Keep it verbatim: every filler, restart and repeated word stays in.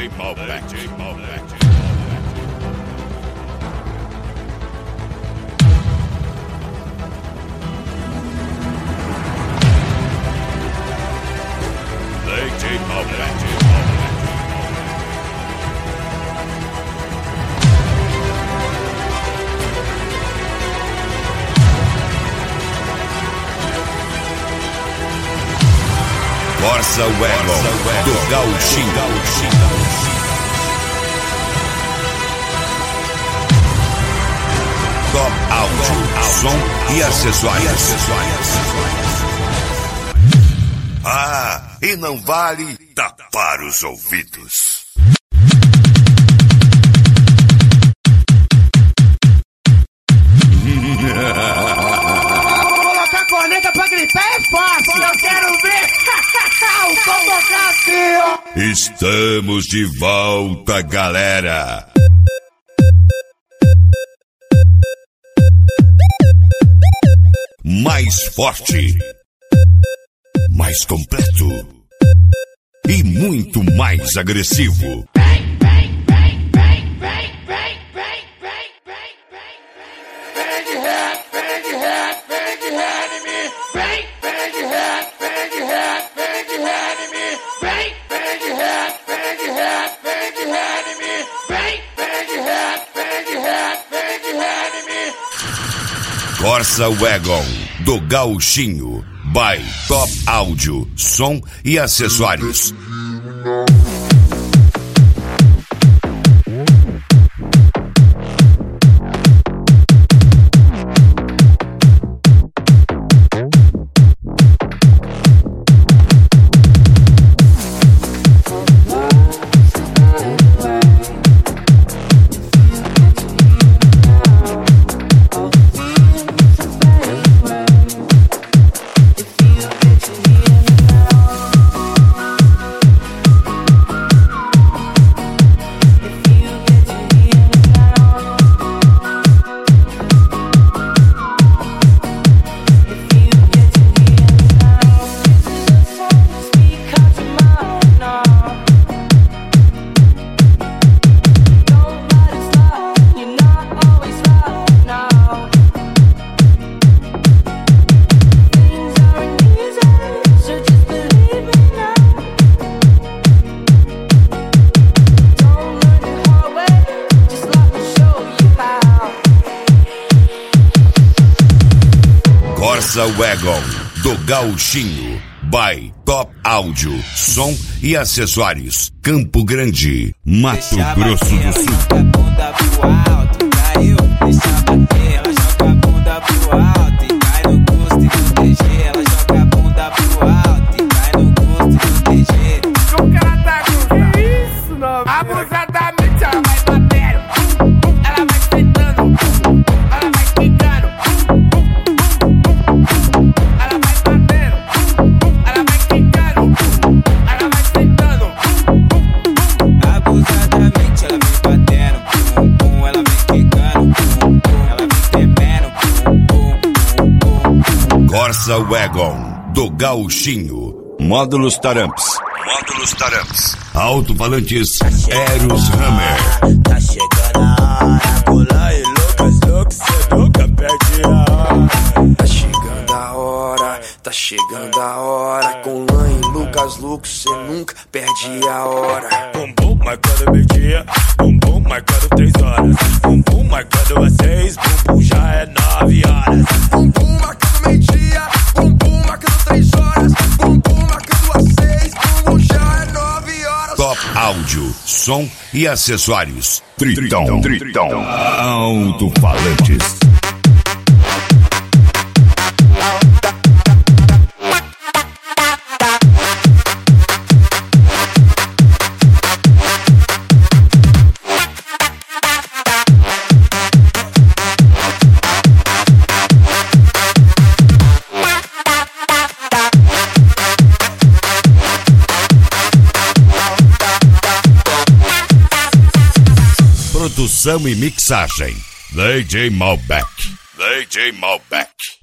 D J Malbec. D J Malbec. D J Malbec. Corsa Wagon do Gauchinho. Top áudio, som e acessórios. Ah, e não vale tapar os ouvidos. Colocar corneta pra gritar é fácil. Eu quero ver o som tocar assim, ó. Estamos de volta, galera. Mais forte, mais completo e muito mais agressivo. Corsa Wagon do Gauchinho by Top Áudio, som e acessórios. Corsa Wagon do Gauchinho by Top Áudio, som e acessórios. Campo Grande, Mato Grosso do Sul. Joga a bunda pro alto, caiu, deixa bater. Ela joga a bunda pro alto e cai no gosto e no T G. Ela joga a bunda pro alto e cai no gosto e no T G. O cara tá com isso, não. Abusadamente ela vai batendo, ela vai sentando, ela vai quicando, ela vai batendo, ela vai quicando, ela vai sentando. Abusadamente ela vem batendo, pum, pum, ela vem quicando, pum, pum, ela vem tremendo, pum, pum, pum, pum. Corsa Wagon do Gauchinho. Módulos Taramps. Módulos Taramps. Alto-falantes Eros Hammer. Tá chegando a hora, Colan e Lucas, Lucas, cê nunca perde a hora. Tá chegando a hora, tá chegando a hora. Colan e Lucas, Lucas, cê nunca perde a hora. Bum bum, marcando meio-dia, bum bum, marcando três horas. Bum bum, marcando às seis, bum bum, já é nove horas. Bum bum, marcando meio-dia, bum bum, marcando três horas. Bum bum, marcando às seis, bum bum, já é nove horas. Top áudio, som e acessórios. Tritão, Tritão. Alto-falantes. Produção e mixagem D J Malbec. D J Malbec.